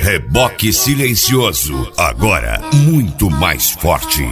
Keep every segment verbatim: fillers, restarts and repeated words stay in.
Reboque silencioso, agora muito mais forte.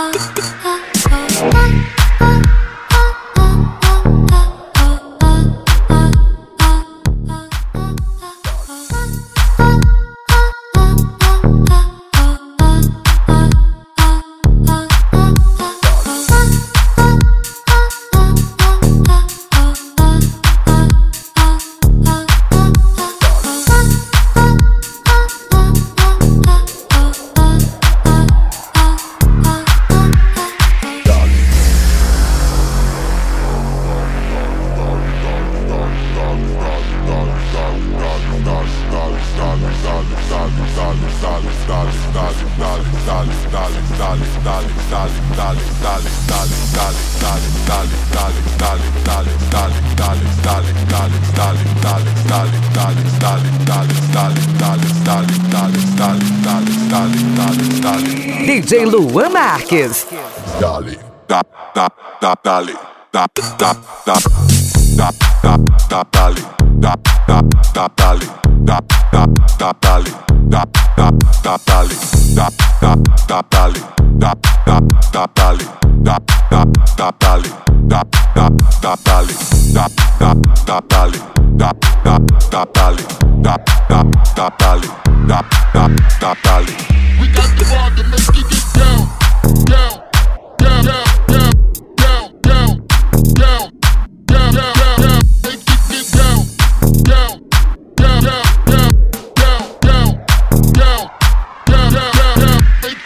D J Luan Marques. Dale, da, da, da, dale, da, da, da, da, da, da, dale, da, da, da, dale, da, da, da, dale, da, da, da, dale, da, da, da, dale, da, da, da, dale, da, da, da, dale, da, da, da, dale, da, da, da, dale, da, da, da, dale, da, da, da, dale, da, da, da, dale. We got the ball to make it get down, down, down, down, down, down, down, down, down, down, down, make it get down, down, down, down, down, down, down, down, down, down, down, make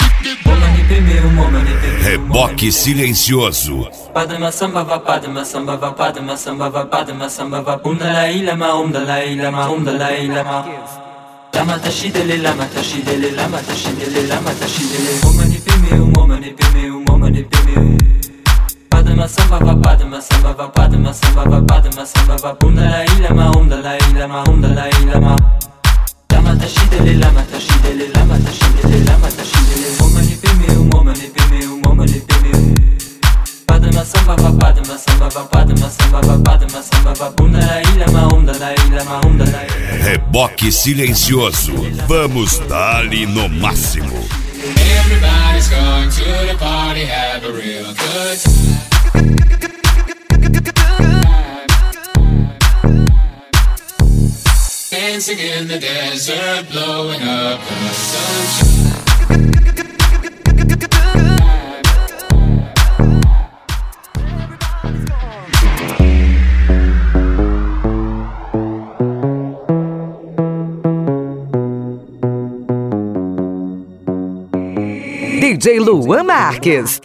it get down. Reboque silencioso. Padma samba va padma samba va padma samba va padma samba va um dalai lama um dalai lama um dalai lama lama tashidele lama tashidele lama tashidele lama tashidele momani pemeu momani pemeu momani pemeu padma samba va padma samba va padma samba va padma samba va um dalai lama um dalai lama um dalai lama lama tashidele lama tashidele lama tashidele lama tashidele momani pemeu momani pemeu momani pemeu Padma samba va padma samba va padma samba va padma samba va um dalai lama um dalai lama um dalai lama. Reboque silencioso, vamos dar-lhe no máximo. Everybody's going to the party, have a real good time. Dancing in the desert, blowing up the sunshine. D J Luan Marques.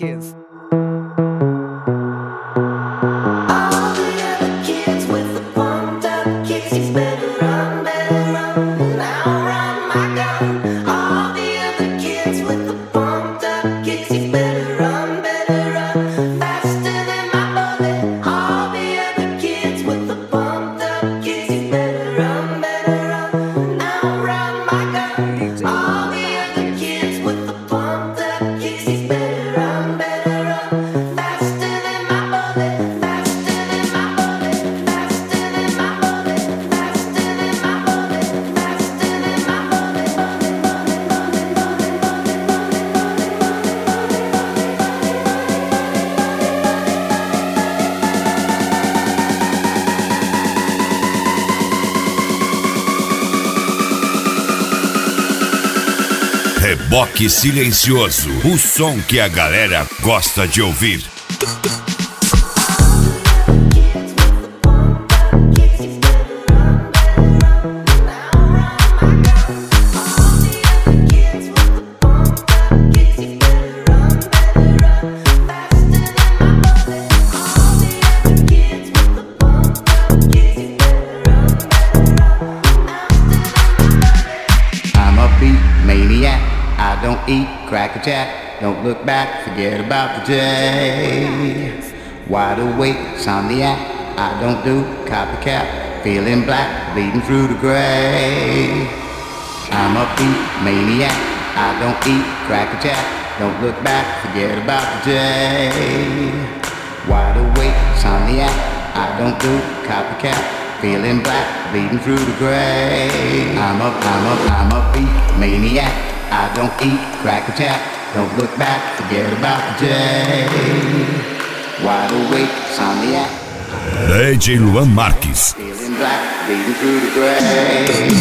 Reboque silencioso, o som que a galera gosta de ouvir. Crack a jack, don't look back, forget about the day. Wide awake, insomniac, I don't do copycat. Feeling black, bleeding through the gray. I'm a beat maniac, I don't eat crack a jack. Don't look back, forget about the day. Wide awake, insomniac, I don't do copycat. Feeling black, bleeding through the gray. I'm a, I'm a, I'm a beat maniac. I don't eat crack a jack. Don't look back, forget about the day. Wide awake, insomniac. D J Luan Marques. Feeling black, bleeding through the gray.